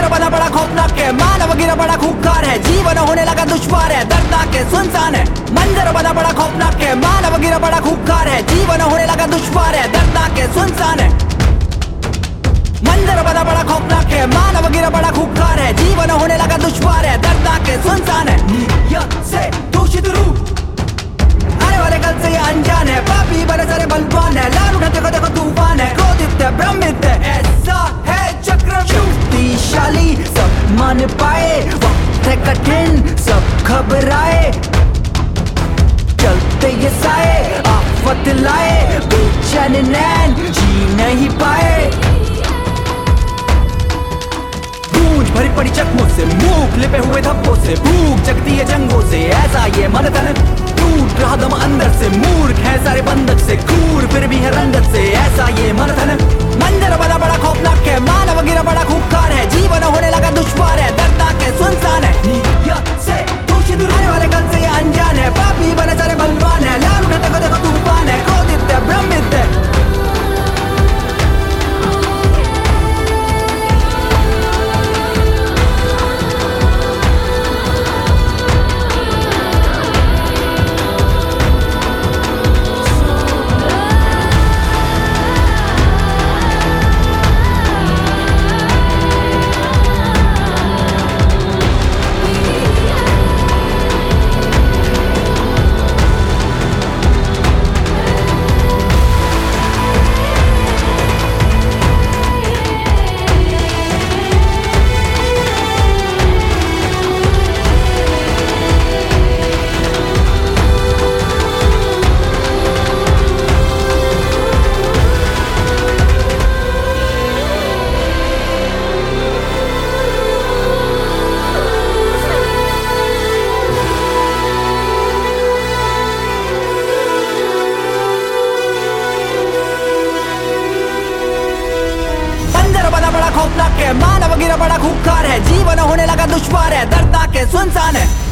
मंजर बना बड़ा खौफनाक है, मानव गिरा बड़ा खूंखार है, जीवन होने लगा दुश्वार है, दर्दनाक है, सुनसान है। मंजर बना बड़ा खौफनाक है, मानव गिरा बड़ा खूंखार है, जीवन होने लगा दुश्वार है, दर्दनाक है, सुनसान है। मंजर बना बड़ा खौफनाक है, मानव गिरा बड़ा खूंखार है, जीवन होने लगा दुश्वार है, दर्दनाक है, सुनसान है। नियत से दूषित रूह आने वाले कल से ये अनजान है, पापी बड़े सारे बलवान है, लाल उठा देखो देखो तूफान है, क्रोधित है भ्रमित है, ऐसा है चक्रव्यूह। शक्तिशाली सब मान पाए, वक्त है कठिन सब घबराए, चलते ये साए आफत लाए, बेचैन नैन जी नहीं पाए। गूंज भरी पड़ी चकमों से, मूक लिपे हुए धब्बों से, भूख जगती है जंगों से, ऐसा ये मन तन टूट रहा दम अंदर से, मूर्ख है सारे बंधक से, क्रूर फिर भी है रंगत से, ऐसा ये मन तन। मंजर बना बड़ा खौफनाक है, मानव गिरा बड़ा खूंखार है, जीवन होने लगा दुश्वार है, दर्दनाक है, सुनसान है। नियत से दूषित रूह आने वाले कल से ये अनजान है, पापी बने सारे बलवान है, लाल उठा देखो देखो तूफान है, क्रोधित है भ्रमित है। खौफनाक है, मानव गिरा बड़ा खूंखार है, जीवन होने लगा दुश्वार है, दर्दनाक है, सुनसान है।